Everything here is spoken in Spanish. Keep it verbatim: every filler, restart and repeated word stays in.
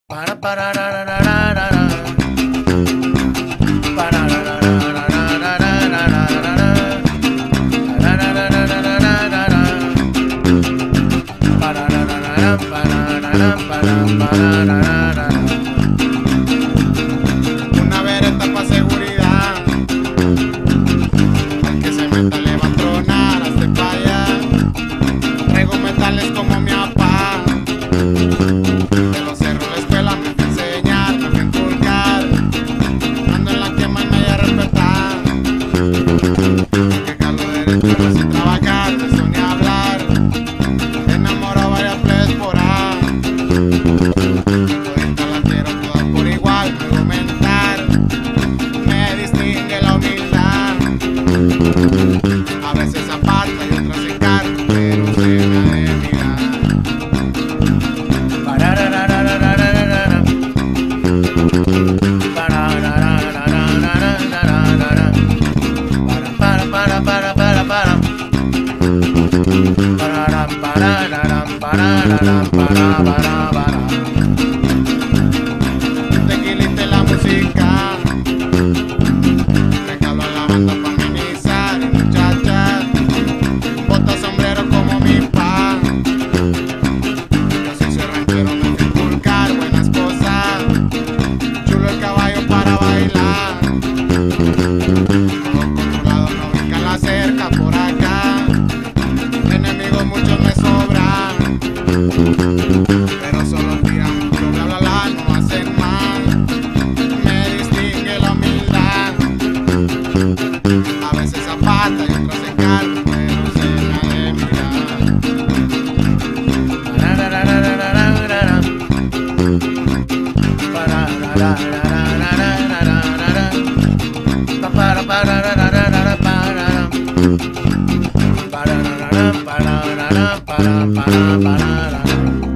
Para para ra, ra, ra, ra, ra, ra. Para ra, ra, ra, ra, ra, ra, ra, ra, ra, ra. Ra, ra, ra, ra, ra, ra, ra, ra. Para ra, ra, ra, ra, para ra, ra, para, para ra, ra, ra. Una vereta pa' seguridad. Al que se meta le va a tronar, hazte pa' allá. Traigo metales como mi papá. De los cerros la escuela me fue a enseñar, me fue a inculcar. Ando en la quema y me voy a respetar. Que jalo derecho sin trabajar, de eso ni hablar. Enamoro varias plebes por ahí. Todita la quiero todas por igual, puedo aumentar. Me distingue la humildad. A veces aparta y otras se carga, pero se me ha de mirar. Para ra, ra, ra, ra, ra, ra, ra, ra. Para ra, ra, ra, ra, ra, ra, ra, ra, ra. Para para para para para. Para ra, para ra, ra, para ra, ra, para para para. Tequilita la música. Regalo a la banda pa' amenizar. Y muchachas, bota sombrero como mi pa. Yo soy ese ranchero, me fui a inculcar buenas cosas. Chulo el caballo para bailar. Todo controlado, no brincan la cerca por acá. Enemigos muchos me sobran, pero solo tiran puro bla bla bla, no hacen mal. Me distingue la humildad. A veces zapata y otras se carga, pero se me ha de mirar. Para ra, ra, ra, ra, ra, ra, ra, ra. Para ra, ra, ra, ra, ra, ra, ra, ra, ra. Pa para para ra, ra, ra, ra, ra, para ra. Para ra, ra, ra, para ra, ra, para para para ra.